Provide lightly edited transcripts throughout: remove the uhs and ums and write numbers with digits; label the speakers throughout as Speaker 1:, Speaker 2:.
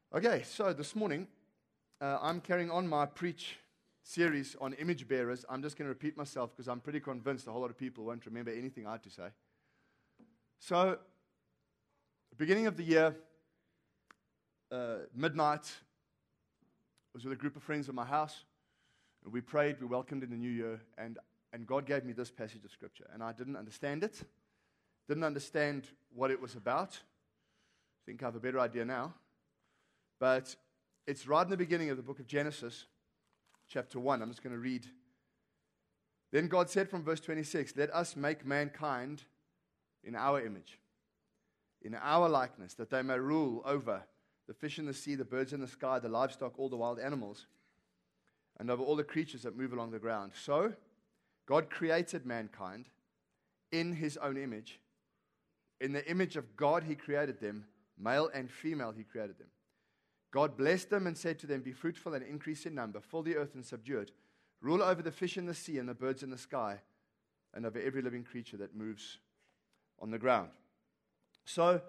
Speaker 1: Okay, so this morning, I'm carrying on my preach series on image bearers. I'm just going to repeat myself because I'm pretty convinced a whole lot of people won't remember anything I had to say. So, beginning of the year, midnight, I was with a group of friends at my house. And we prayed, we welcomed in the new year, and God gave me this passage of Scripture. And I didn't understand it, didn't understand what it was about. I think I have a better idea now. But it's right in the beginning of the book of Genesis, chapter 1. I'm just going to read. Then God said from verse 26, "Let us make mankind in our image, in our likeness, that they may rule over the fish in the sea, the birds in the sky, the livestock, all the wild animals, and over all the creatures that move along the ground." So, God created mankind in His own image. In the image of God, He created them. Male and female, He created them. God blessed them and said to them, "Be fruitful and increase in number, fill the earth and subdue it. Rule over the fish in the sea and the birds in the sky, and over every living creature that moves on the ground." So,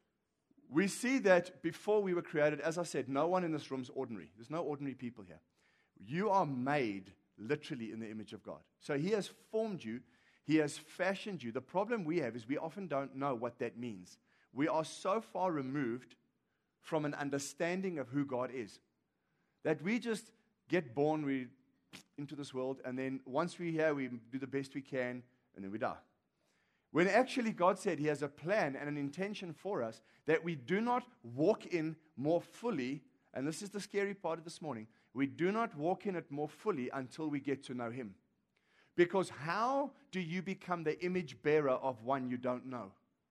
Speaker 1: we see that before we were created, as I said, no one in this room is ordinary. There's no ordinary people here. You are made literally in the image of God. So He has formed you. He has fashioned you. The problem we have is we often don't know what that means. We are so far removed from an understanding of who God is that we just get born into this world, and then once we're here, we do the best we can, and then we die. When actually God said He has a plan and an intention for us that we do not walk in more fully, and this is the scary part of this morning, we do not walk in it more fully until we get to know Him. Because how do you become the image bearer of one you don't know?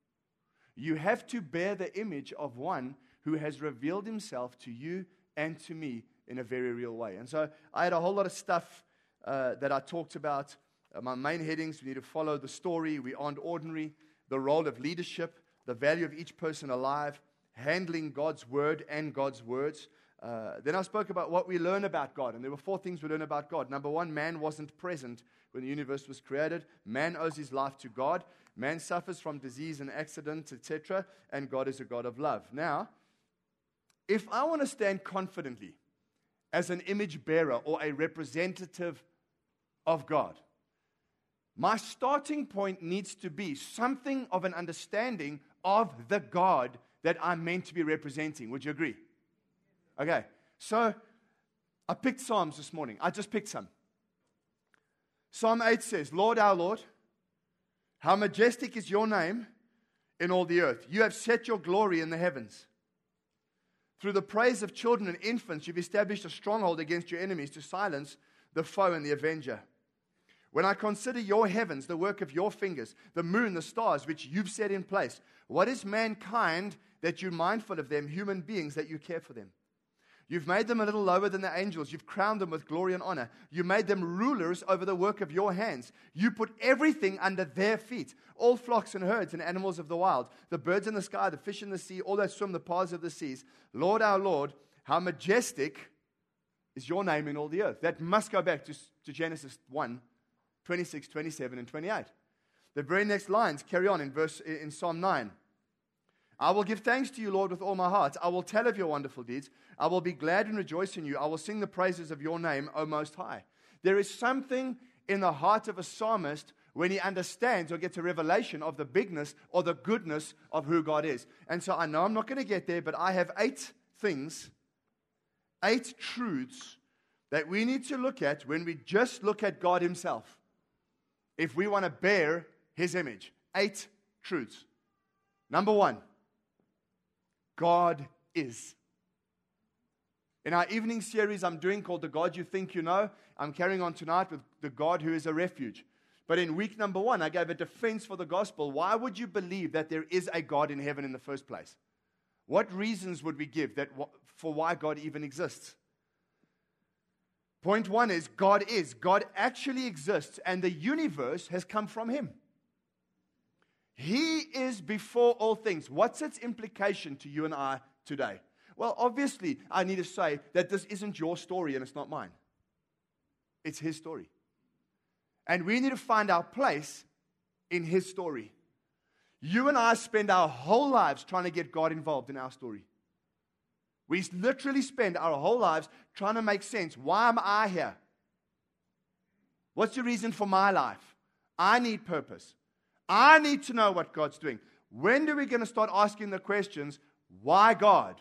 Speaker 1: You have to bear the image of one who has revealed Himself to you and to me in a very real way. And so I had a whole lot of stuff that I talked about. My main headings: we need to follow the story, we aren't ordinary, the role of leadership, the value of each person alive, handling God's word and God's words. Then I spoke about what we learn about God, and there were 4 things we learn about God. Number 1, man wasn't present when the universe was created. Man owes his life to God. Man suffers from disease and accidents, etc., and God is a God of love. Now, if I want to stand confidently as an image bearer or a representative of God, my starting point needs to be something of an understanding of the God that I'm meant to be representing. Would you agree? Okay, so I picked Psalms this morning. I just picked some. Psalm 8 says, "Lord, our Lord, how majestic is your name in all the earth. You have set your glory in the heavens. Through the praise of children and infants, you've established a stronghold against your enemies to silence the foe and the avenger. When I consider your heavens, the work of your fingers, the moon, the stars, which you've set in place, what is mankind that you're mindful of them, human beings that you care for them? You've made them a little lower than the angels. You've crowned them with glory and honor. You made them rulers over the work of your hands. You put everything under their feet, all flocks and herds and animals of the wild, the birds in the sky, the fish in the sea, all that swim the paths of the seas. Lord, our Lord, how majestic is your name in all the earth." That must go back to Genesis 1, 26, 27, and 28. The very next lines carry on in Psalm 9. "I will give thanks to you, Lord, with all my heart. I will tell of your wonderful deeds. I will be glad and rejoice in you. I will sing the praises of your name, O Most High." There is something in the heart of a psalmist when he understands or gets a revelation of the bigness or the goodness of who God is. And so I know I'm not going to get there, but I have 8 things, 8 truths that we need to look at when we just look at God Himself, if we want to bear His image. 8 truths. Number 1, God is. In our evening series I'm doing called The God You Think You Know, I'm carrying on tonight with the God who is a refuge. But in week number 1, I gave a defense for the gospel. Why would you believe that there is a God in heaven in the first place? What reasons would we give for why God even exists? Point 1 is God is. God actually exists, and the universe has come from Him. He is before all things. What's its implication to you and I today? Well, obviously, I need to say that this isn't your story and it's not mine. It's His story. And we need to find our place in His story. You and I spend our whole lives trying to get God involved in our story. We literally spend our whole lives trying to make sense. Why am I here? What's the reason for my life? I need purpose. I need to know what God's doing. When are we going to start asking the questions, why God?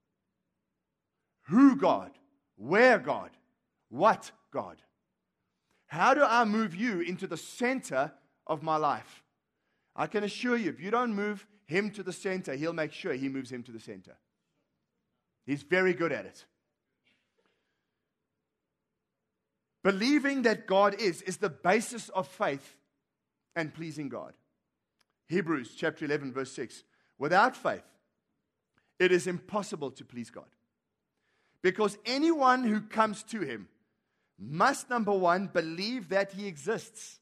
Speaker 1: Who God? Where God? What God? How do I move you into the center of my life? I can assure you, if you don't move him to the center, he'll make sure he moves him to the center. He's very good at it. Believing that God is the basis of faith and pleasing God. Hebrews chapter 11 verse 6. Without faith, it is impossible to please God. Because anyone who comes to him must, number one, believe that he exists.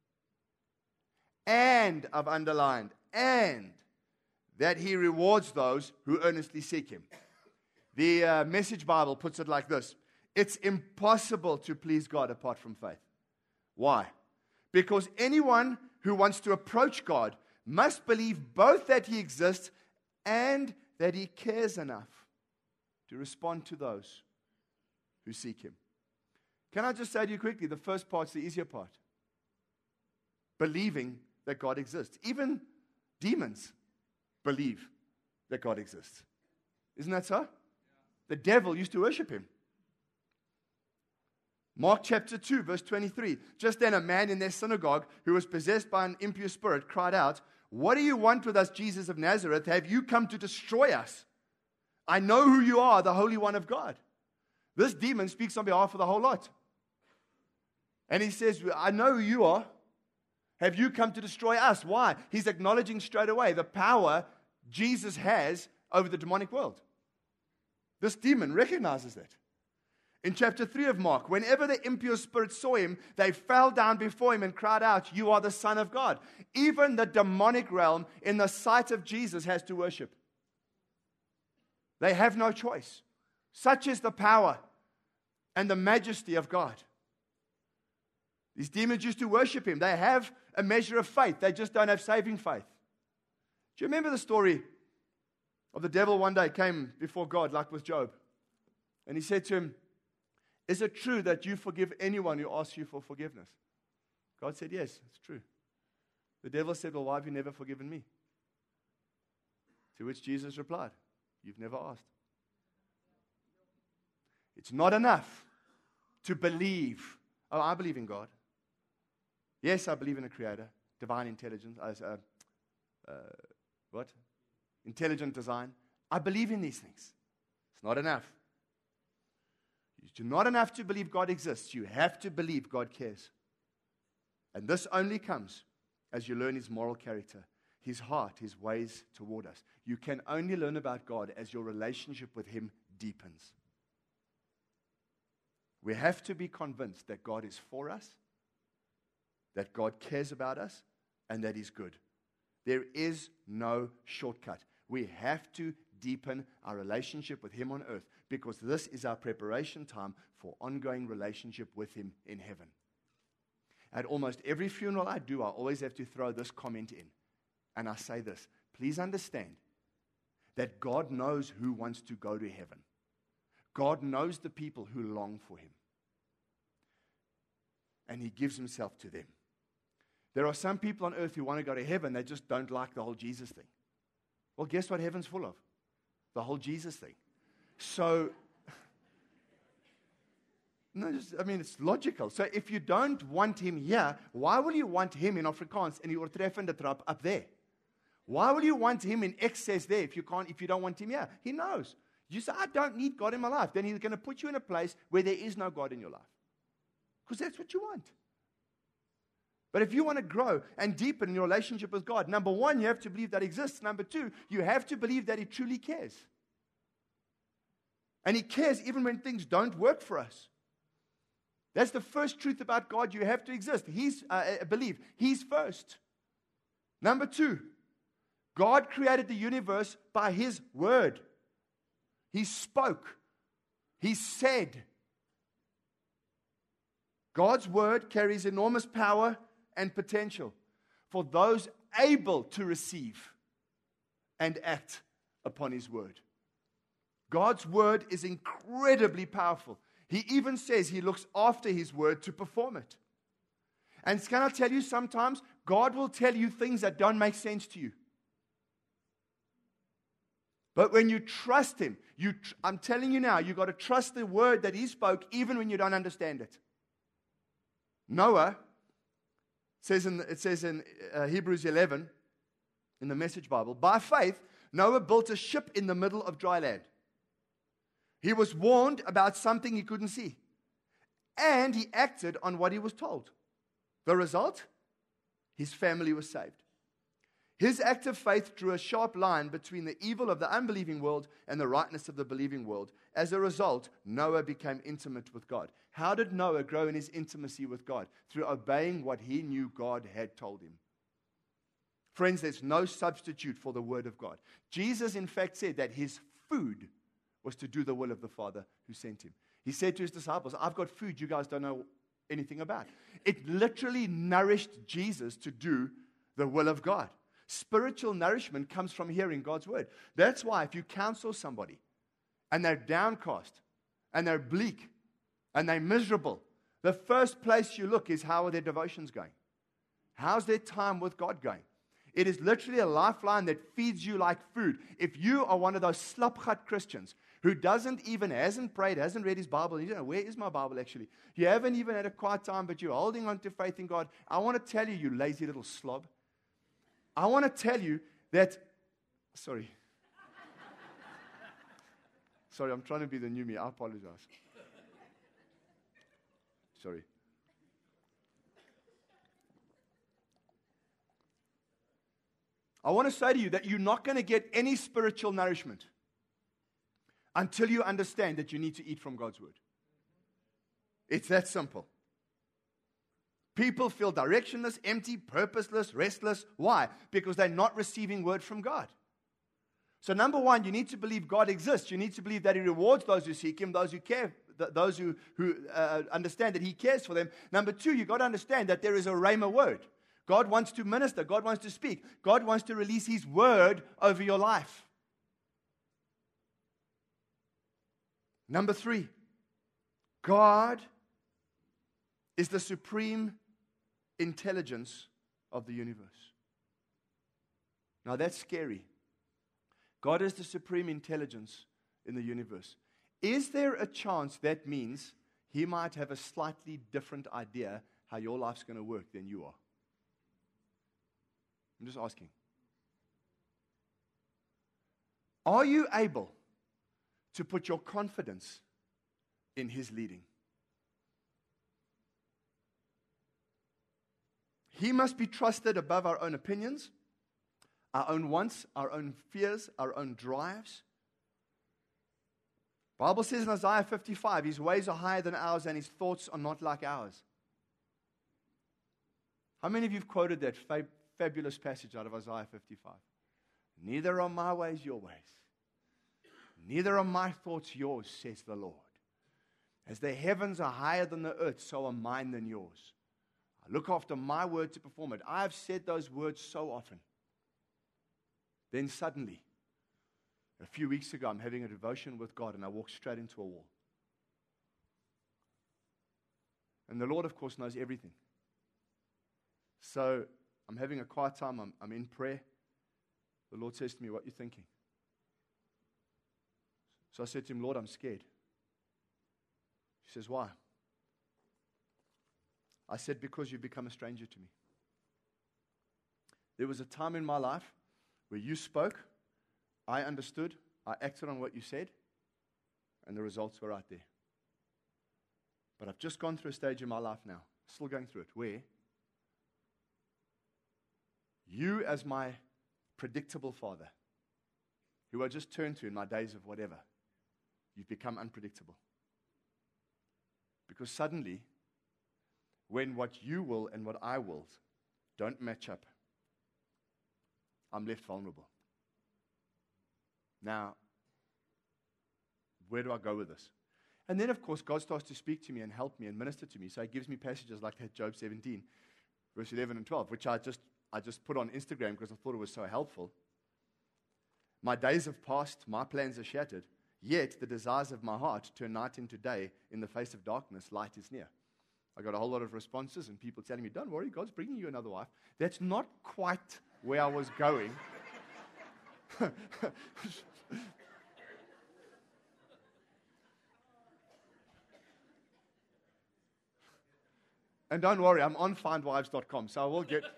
Speaker 1: And, I've underlined, and that he rewards those who earnestly seek him. The Message Bible puts it like this. It's impossible to please God apart from faith. Why? Because anyone who wants to approach God must believe both that he exists and that he cares enough to respond to those who seek him. Can I just say to you quickly, the first part's the easier part. Believing that God exists. Even demons believe that God exists. Isn't that so? The devil used to worship him. Mark chapter 2, verse 23. Just then a man in their synagogue who was possessed by an impure spirit cried out, "What do you want with us, Jesus of Nazareth? Have you come to destroy us? I know who you are, the Holy One of God." This demon speaks on behalf of the whole lot. And he says, "I know who you are. Have you come to destroy us?" Why? He's acknowledging straight away the power Jesus has over the demonic world. This demon recognizes that. In chapter 3 of Mark, whenever the impure spirits saw him, they fell down before him and cried out, "You are the Son of God." Even the demonic realm, in the sight of Jesus, has to worship. They have no choice. Such is the power and the majesty of God. These demons used to worship him. They have a measure of faith. They just don't have saving faith. Do you remember the story of the devil one day came before God, like with Job? And he said to him, "Is it true that you forgive anyone who asks you for forgiveness?" God said, "Yes, it's true." The devil said, "Well, why have you never forgiven me?" To which Jesus replied, "You've never asked." It's not enough to believe, "Oh, I believe in God. Yes, I believe in a creator, divine intelligence, intelligent design. I believe in these things." It's not enough. It's not enough to believe God exists. You have to believe God cares. And this only comes as you learn his moral character, his heart, his ways toward us. You can only learn about God as your relationship with him deepens. We have to be convinced that God is for us, that God cares about us, and that he's good. There is no shortcut. We have to deepen our relationship with him on earth, because this is our preparation time for ongoing relationship with him in heaven. At almost every funeral I do, I always have to throw this comment in. And I say this: please understand that God knows who wants to go to heaven. God knows the people who long for him. And he gives himself to them. There are some people on earth who want to go to heaven, they just don't like the whole Jesus thing. Well, guess what heaven's full of? The whole Jesus thing. So, it's logical. So if you don't want him here, why will you want him in Afrikaans in die oortreffende trap up there? Why will you want him in excess there if you don't want him here? He knows. You say, "I don't need God in my life." Then he's going to put you in a place where there is no God in your life. Because that's what you want. But if you want to grow and deepen your relationship with God, number one, you have to believe that he exists. Number two, you have to believe that he truly cares. And he cares even when things don't work for us. That's the first truth about God. You have to exist. Believe. He's first. Number two, God created the universe by his word. He spoke. He said. God's word carries enormous power and potential for those able to receive and act upon his word. God's word is incredibly powerful. He even says he looks after his word to perform it. And can I tell you, sometimes God will tell you things that don't make sense to you. But when you trust him, I'm telling you now, you've got to trust the word that he spoke even when you don't understand it. Noah, it says in Hebrews 11, in the Message Bible, by faith, Noah built a ship in the middle of dry land. He was warned about something he couldn't see. And he acted on what he was told. The result? His family was saved. His act of faith drew a sharp line between the evil of the unbelieving world and the rightness of the believing world. As a result, Noah became intimate with God. How did Noah grow in his intimacy with God? Through obeying what he knew God had told him. Friends, there's no substitute for the word of God. Jesus, in fact, said that his food was to do the will of the Father who sent him. He said to his disciples, I've got food you guys don't know anything about. It literally nourished Jesus to do the will of God. Spiritual nourishment comes from hearing God's word. That's why if you counsel somebody and they're downcast and they're bleak and they're miserable, the first place you look is how are their devotions going? How's their time with God going? It is literally a lifeline that feeds you like food. If you are one of those slapchat Christians who hasn't prayed, hasn't read his Bible, you don't know, where is my Bible actually? You haven't even had a quiet time, but you're holding on to faith in God. I want to tell you, you lazy little slob. I want to tell you that, sorry, I'm trying to be the new me. I apologize. Sorry. I want to say to you that you're not going to get any spiritual nourishment until you understand that you need to eat from God's word. It's that simple. People feel directionless, empty, purposeless, restless. Why? Because they're not receiving word from God. So number one, you need to believe God exists. You need to believe that he rewards those who seek him, those who care, those who understand that he cares for them. Number two, you've got to understand that there is a rhema word. God wants to minister. God wants to speak. God wants to release his word over your life. Number three, God is the supreme intelligence of the universe. Now that's scary. God is the supreme intelligence in the universe. Is there a chance that means he might have a slightly different idea how your life's going to work than you are? I'm just asking. Are you able to put your confidence in his leading? He must be trusted above our own opinions, our own wants, our own fears, our own drives. The Bible says in Isaiah 55, his ways are higher than ours and his thoughts are not like ours. How many of you have quoted that fabulous passage out of Isaiah 55? Neither are my ways your ways. Neither are my thoughts yours, says the Lord. As the heavens are higher than the earth, so are mine than yours. I look after my word to perform it. I have said those words so often. Then suddenly, a few weeks ago, I'm having a devotion with God and I walk straight into a wall. And the Lord, of course, knows everything. So I'm having a quiet time. I'm in prayer. The Lord says to me, what are you thinking? So I said to him, Lord, I'm scared. He says, why? I said, because you've become a stranger to me. There was a time in my life where you spoke, I understood, I acted on what you said, and the results were right there. But I've just gone through a stage in my life now, still going through it, where you, as my predictable father, who I just turned to in my days of whatever, you've become unpredictable. Because suddenly, when what you will and what I will don't match up, I'm left vulnerable. Now, where do I go with this? And then, of course, God starts to speak to me and help me and minister to me. So he gives me passages like that, Job 17, verse 11 and 12, which I just put on Instagram because I thought it was so helpful. My days have passed, my plans are shattered. Yet the desires of my heart turn night into day. In the face of darkness, light is near. I got a whole lot of responses and people telling me, don't worry, God's bringing you another wife. That's not quite where I was going. And don't worry, I'm on findwives.com, so I will get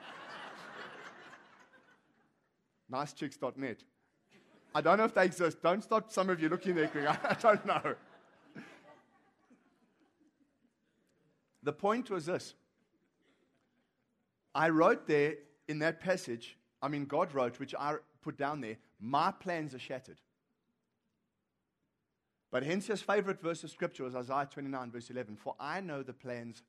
Speaker 1: nicechicks.net. I don't know if they exist. Don't stop some of you looking there going, I don't know. The point was this. I wrote there in that passage, God wrote, which I put down there, my plans are shattered. But Hensia's favorite verse of scripture was Isaiah 29, verse 11. For I know the plans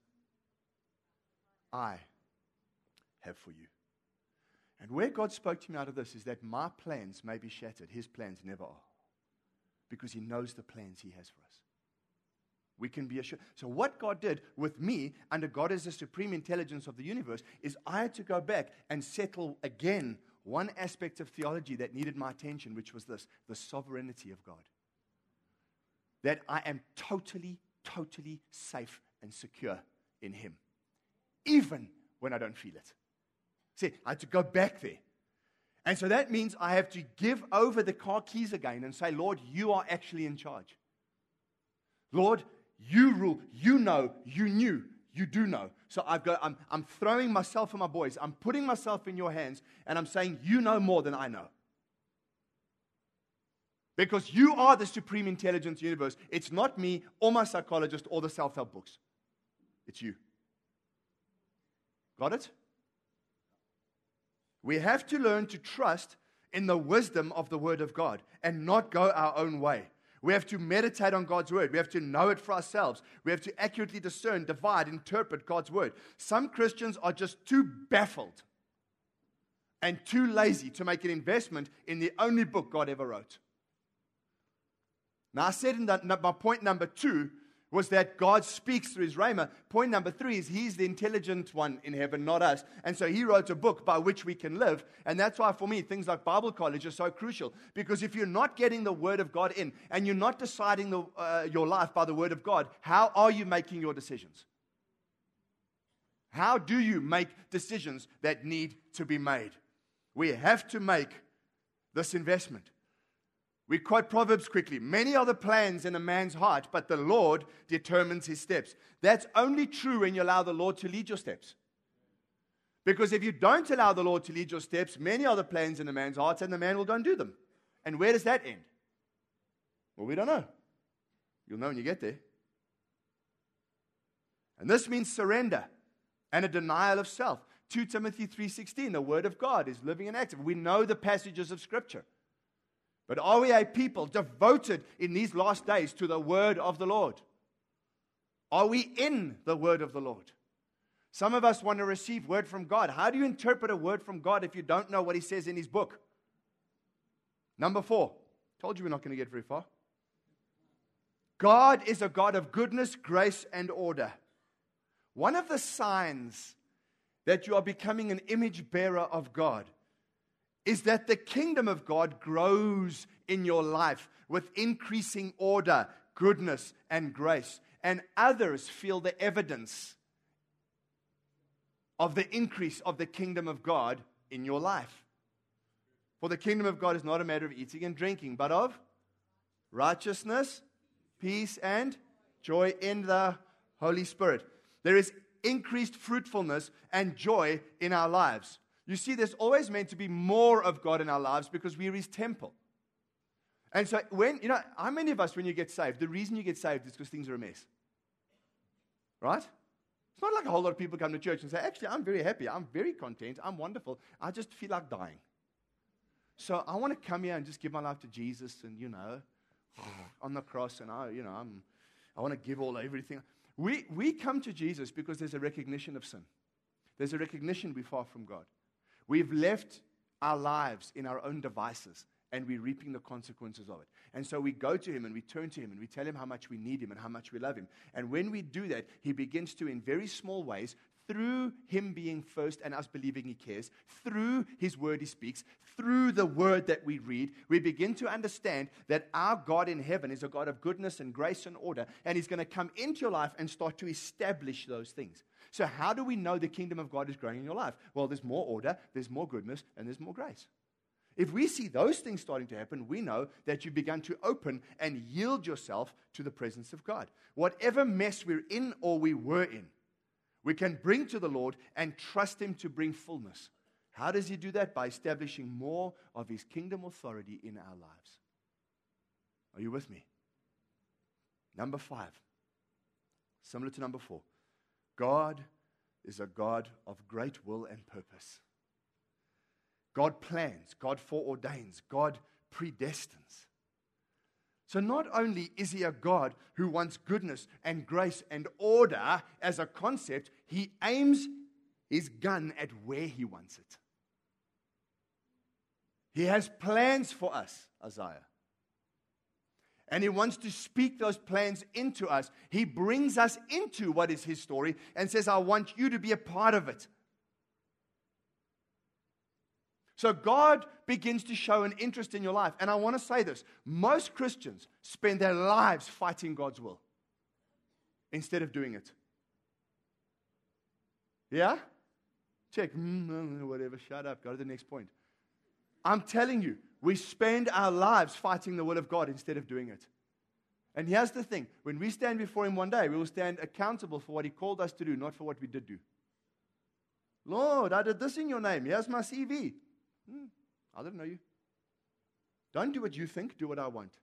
Speaker 1: I have for you. And where God spoke to me out of this is that my plans may be shattered. His plans never are. Because He knows the plans He has for us. We can be assured. So what God did with me, under God as the supreme intelligence of the universe, is I had to go back and settle again one aspect of theology that needed my attention, which was this, the sovereignty of God. That I am totally, totally safe and secure in Him. Even when I don't feel it. See, I had to go back there. And so that means I have to give over the car keys again and say, Lord, you are actually in charge. Lord, you rule, you know, you knew, you do know. So I'm throwing myself and my boys, I'm putting myself in your hands, and I'm saying, you know more than I know. Because you are the supreme intelligence universe. It's not me or my psychologist or the self-help books. It's you. Got it? We have to learn to trust in the wisdom of the Word of God and not go our own way. We have to meditate on God's Word. We have to know it for ourselves. We have to accurately discern, divide, interpret God's Word. Some Christians are just too baffled and too lazy to make an investment in the only book God ever wrote. Now, I said in that, my point number 2 was that God speaks through His Rhema. Point number 3 is He's the intelligent one in heaven, not us. And so He wrote a book by which we can live. And that's why, for me, things like Bible college are so crucial. Because if you're not getting the Word of God in, and you're not deciding your life by the Word of God, how are you making your decisions? How do you make decisions that need to be made? We have to make this investment. We quote Proverbs quickly. Many are the plans in a man's heart, but the Lord determines his steps. That's only true when you allow the Lord to lead your steps. Because if you don't allow the Lord to lead your steps, many are the plans in a man's heart, and the man will go and do them. And where does that end? Well, we don't know. You'll know when you get there. And this means surrender and a denial of self. 2 Timothy 3:16, the Word of God is living and active. We know the passages of Scripture. But are we a people devoted in these last days to the Word of the Lord? Are we in the Word of the Lord? Some of us want to receive word from God. How do you interpret a word from God if you don't know what He says in His book? Number 4. Told you we're not going to get very far. God is a God of goodness, grace, and order. One of the signs that you are becoming an image bearer of God is that the kingdom of God grows in your life with increasing order, goodness, and grace. And others feel the evidence of the increase of the kingdom of God in your life. For the kingdom of God is not a matter of eating and drinking, but of righteousness, peace, and joy in the Holy Spirit. There is increased fruitfulness and joy in our lives. You see, there's always meant to be more of God in our lives because we're His temple. And so how many of us, when you get saved, the reason you get saved is because things are a mess. Right? It's not like a whole lot of people come to church and say, actually, I'm very happy, I'm very content, I'm wonderful, I just feel like dying. So I want to come here and just give my life to Jesus and, on the cross, and I want to give everything. We come to Jesus because there's a recognition of sin. There's a recognition we're far from God. We've left our lives in our own devices, and we're reaping the consequences of it. And so we go to Him, and we turn to Him, and we tell Him how much we need Him and how much we love Him. And when we do that, He begins to, in very small ways, through Him being first and us believing He cares, through His word He speaks, through the word that we read, we begin to understand that our God in heaven is a God of goodness and grace and order, and He's going to come into your life and start to establish those things. So how do we know the kingdom of God is growing in your life? Well, there's more order, there's more goodness, and there's more grace. If we see those things starting to happen, we know that you began to open and yield yourself to the presence of God. Whatever mess we're in or we were in, we can bring to the Lord and trust Him to bring fullness. How does He do that? By establishing more of His kingdom authority in our lives. Are you with me? Number 5, similar to number 4. God is a God of great will and purpose. God plans, God foreordains, God predestines. So not only is He a God who wants goodness and grace and order as a concept, He aims His gun at where He wants it. He has plans for us, Isaiah. And He wants to speak those plans into us. He brings us into what is His story and says, I want you to be a part of it. So God begins to show an interest in your life. And I want to say this. Most Christians spend their lives fighting God's will instead of doing it. Yeah? Check. Whatever. Shut up. Go to the next point. I'm telling you, we spend our lives fighting the will of God instead of doing it. And here's the thing. When we stand before Him one day, we will stand accountable for what He called us to do, not for what we did do. Lord, I did this in your name. Here's my CV. I didn't know you. Don't do what you think, do what I want.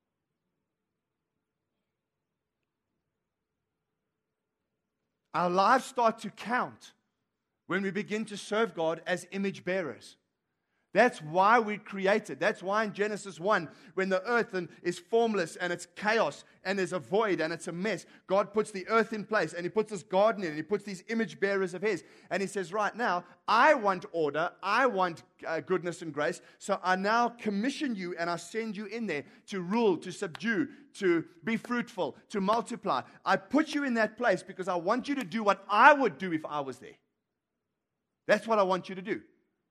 Speaker 1: Our lives start to count when we begin to serve God as image bearers. That's why we're created. That's why in Genesis 1, when the earth is formless and it's chaos and there's a void and it's a mess, God puts the earth in place and He puts this garden in and He puts these image bearers of His. And He says, right now, I want order, I want goodness and grace, so I now commission you and I send you in there to rule, to subdue, to be fruitful, to multiply. I put you in that place because I want you to do what I would do if I was there. That's what I want you to do.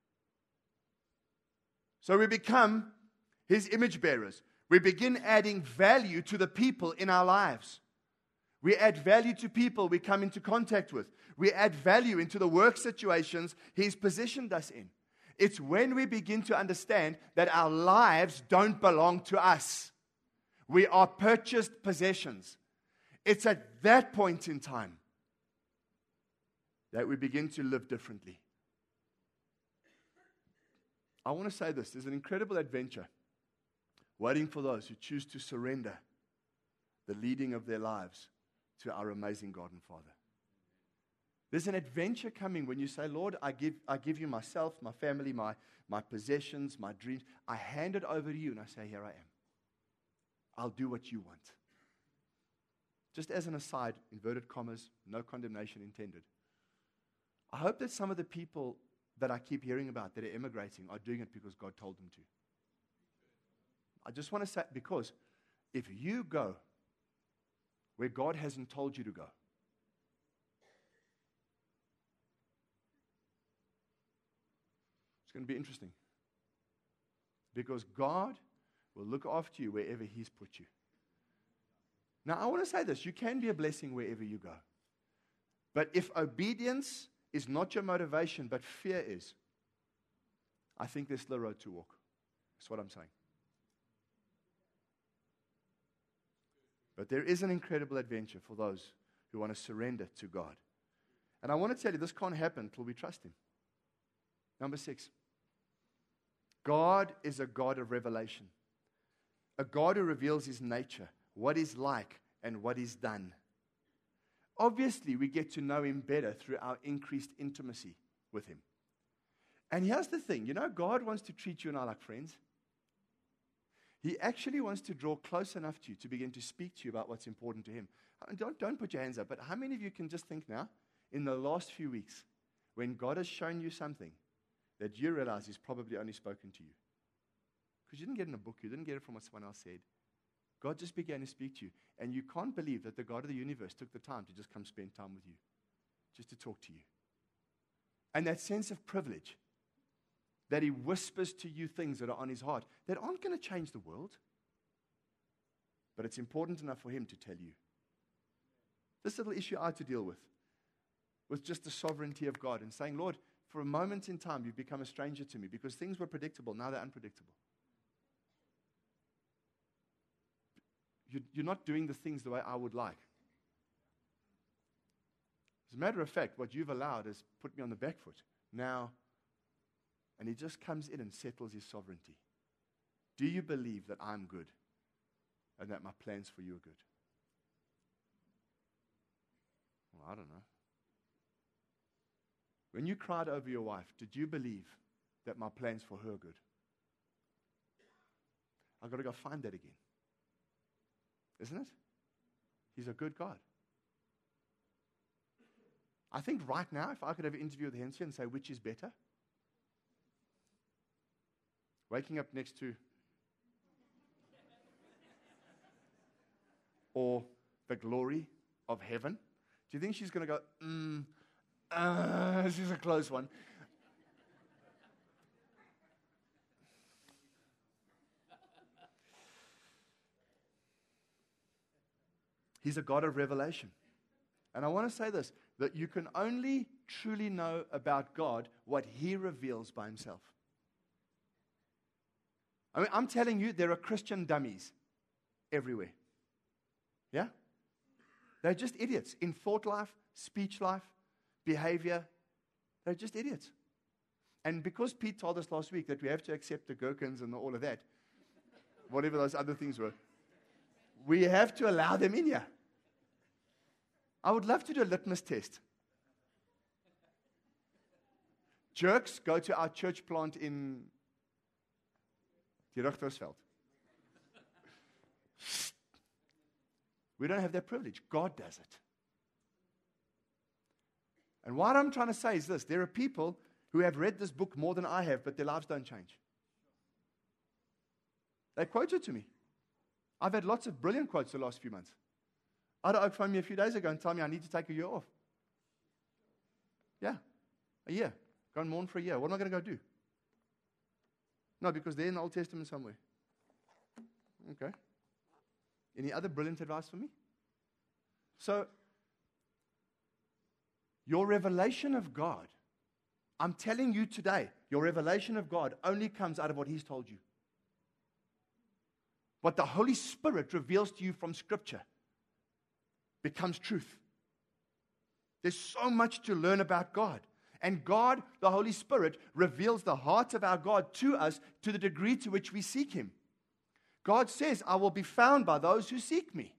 Speaker 1: So we become His image bearers. We begin adding value to the people in our lives. We add value to people we come into contact with. We add value into the work situations He's positioned us in. It's when we begin to understand that our lives don't belong to us. We are purchased possessions. It's at that point in time that we begin to live differently. I want to say this. There's an incredible adventure waiting for those who choose to surrender the leading of their lives to our amazing God and Father. There's an adventure coming when you say, Lord, I give you myself, my family, my possessions, my dreams. I hand it over to you and I say, here I am. I'll do what you want. Just as an aside, inverted commas, no condemnation intended. I hope that some of the people that I keep hearing about that are immigrating are doing it because God told them to. I just want to say, because if you go where God hasn't told you to go, it's going to be interesting. Because God will look after you wherever He's put you. Now, I want to say this. You can be a blessing wherever you go. But if obedience is not your motivation, but fear is, I think there's still a road to walk. That's what I'm saying. But there is an incredible adventure for those who want to surrender to God. And I want to tell you, this can't happen until we trust Him. Number 6. God is a God of revelation. A God who reveals His nature, what He's like, and what He's done. Obviously, we get to know Him better through our increased intimacy with Him. And here's the thing, God wants to treat you and I like friends. He actually wants to draw close enough to you to begin to speak to you about what's important to Him. Don't put your hands up, but how many of you can just think now, in the last few weeks, when God has shown you something that you realize He's probably only spoken to you? Because you didn't get it in a book, you didn't get it from what someone else said. God just began to speak to you. And you can't believe that the God of the universe took the time to just come spend time with you, just to talk to you. And that sense of privilege, that he whispers to you things that are on his heart that aren't going to change the world. But it's important enough for him to tell you. This little issue I had to deal with just the sovereignty of God and saying, Lord, for a moment in time, you've become a stranger to me because things were predictable. Now they're unpredictable. You're not doing the things the way I would like. As a matter of fact, what you've allowed has put me on the back foot. Now, and he just comes in and settles his sovereignty. Do you believe that I'm good and that my plans for you are good? Well, I don't know. When you cried over your wife, did you believe that my plans for her are good? I've got to go find that again. Isn't it? He's a good God. I think right now, if I could have an interview with Hensia and say, which is better? Waking up next to or the glory of heaven? Do you think she's going to go, this is a close one. He's a God of revelation. And I want to say this, that you can only truly know about God what he reveals by himself. I mean, I'm telling you, there are Christian dummies everywhere. Yeah? They're just idiots in thought life, speech life, behavior. They're just idiots. And because Pete told us last week that we have to accept the gherkins and all of that, whatever those other things were, we have to allow them in here. I would love to do a litmus test. Jerks, go to our church plant in Rigtersveld. We don't have that privilege. God does it. And what I'm trying to say is this. There are people who have read this book more than I have, but their lives don't change. They quote it to me. I've had lots of brilliant quotes the last few months. Ada Oak phoned me a few days ago and told me I need to take a year off. Yeah, a year. Go and mourn for a year. What am I going to go do? No, because they're in the Old Testament somewhere. Okay. Any other brilliant advice for me? So, your revelation of God, I'm telling you today, your revelation of God only comes out of what he's told you. What the Holy Spirit reveals to you from Scripture becomes truth. There's so much to learn about God. And God, the Holy Spirit, reveals the heart of our God to us to the degree to which we seek him. God says, I will be found by those who seek me.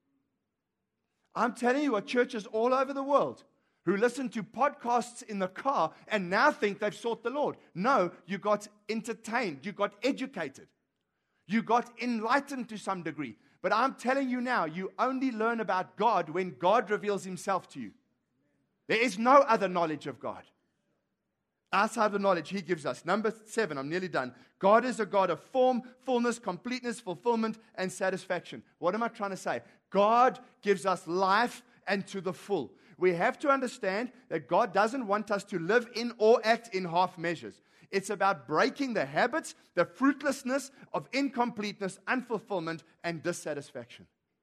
Speaker 1: I'm telling you, churches all over the world who listen to podcasts in the car and now think they've sought the Lord. No, you got entertained. You got educated. You got enlightened to some degree. But I'm telling you now, you only learn about God when God reveals himself to you. There is no other knowledge of God outside the knowledge he gives us. Number 7, I'm nearly done. God is a God of form, fullness, completeness, fulfillment, and satisfaction. What am I trying to say? God gives us life and to the full. We have to understand that God doesn't want us to live in or act in half measures. It's about breaking the habits, the fruitlessness of incompleteness, unfulfillment, and dissatisfaction.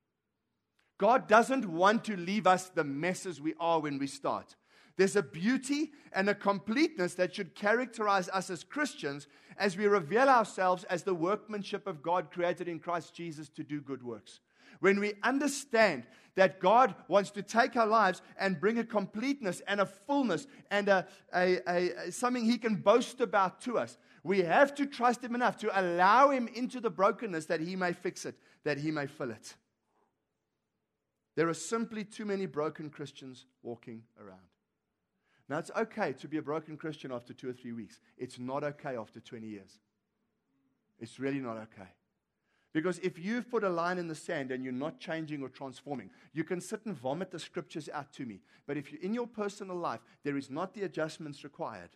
Speaker 1: God doesn't want to leave us the messes we are when we start. There's a beauty and a completeness that should characterize us as Christians as we reveal ourselves as the workmanship of God created in Christ Jesus to do good works. When we understand that God wants to take our lives and bring a completeness and a fullness and something he can boast about to us, we have to trust him enough to allow him into the brokenness that he may fix it, that he may fill it. There are simply too many broken Christians walking around. Now, it's okay to be a broken Christian after 2 or 3 weeks. It's not okay after 20 years. It's really not okay. Because if you've put a line in the sand and you're not changing or transforming, you can sit and vomit the scriptures out to me. But if in your personal life there is not the adjustments required,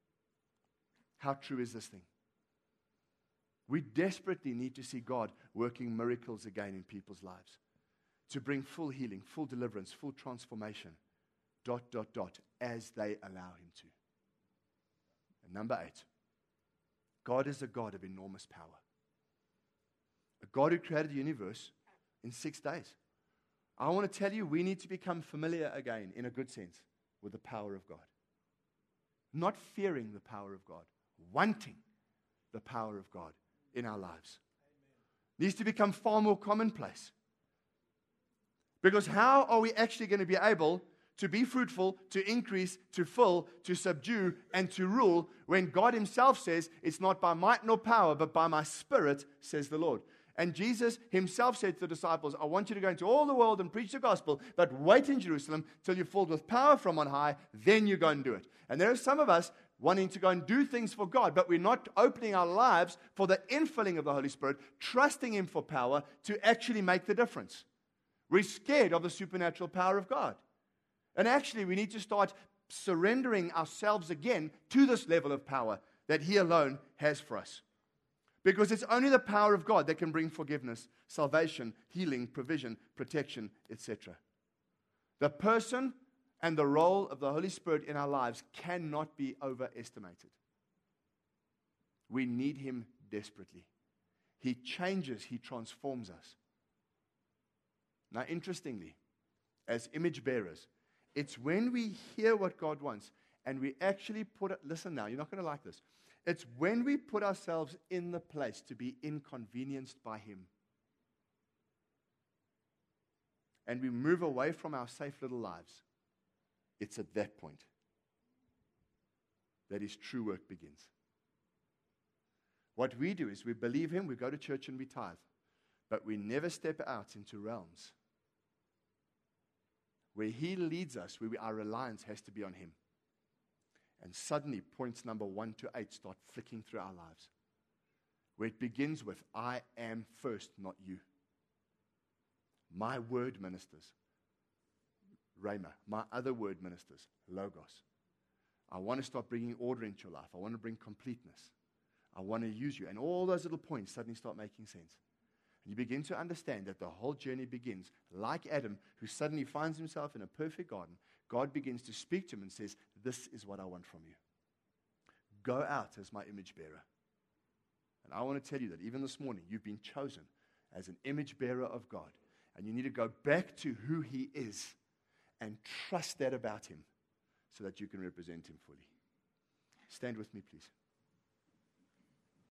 Speaker 1: how true is this thing? We desperately need to see God working miracles again in people's lives to bring full healing, full deliverance, full transformation, as they allow him to. And number 8, God is a God of enormous power. A God who created the universe in 6 days. I want to tell you, we need to become familiar again, in a good sense, with the power of God. Not fearing the power of God, wanting the power of God in our lives. Needs to become far more commonplace. Because how are we actually going to be able to be fruitful, to increase, to fill, to subdue, and to rule when God himself says, it's not by might nor power, but by my Spirit, says the Lord. And Jesus himself said to the disciples, I want you to go into all the world and preach the gospel, but wait in Jerusalem till you're filled with power from on high, then you go and do it. And there are some of us wanting to go and do things for God, but we're not opening our lives for the infilling of the Holy Spirit, trusting him for power to actually make the difference. We're scared of the supernatural power of God. And actually, we need to start surrendering ourselves again to this level of power that he alone has for us. Because it's only the power of God that can bring forgiveness, salvation, healing, provision, protection, etc. The person and the role of the Holy Spirit in our lives cannot be overestimated. We need him desperately. He changes, he transforms us. Now, interestingly, as image bearers, it's when we hear what God wants and we actually put it, listen now, you're not going to like this. It's when we put ourselves in the place to be inconvenienced by him. And we move away from our safe little lives. It's at that point that his true work begins. What we do is we believe him, we go to church and we tithe. But we never step out into realms where he leads us, where our reliance has to be on him. And suddenly, points number 1 to 8 start flicking through our lives. Where it begins with, I am first, not you. My word ministers, Rhema. My other word ministers, Logos. I want to start bringing order into your life. I want to bring completeness. I want to use you. And all those little points suddenly start making sense. And you begin to understand that the whole journey begins, like Adam, who suddenly finds himself in a perfect garden. God begins to speak to him and says, this is what I want from you. Go out as my image bearer. And I want to tell you that even this morning, you've been chosen as an image bearer of God. And you need to go back to who he is and trust that about him so that you can represent him fully. Stand with me, please.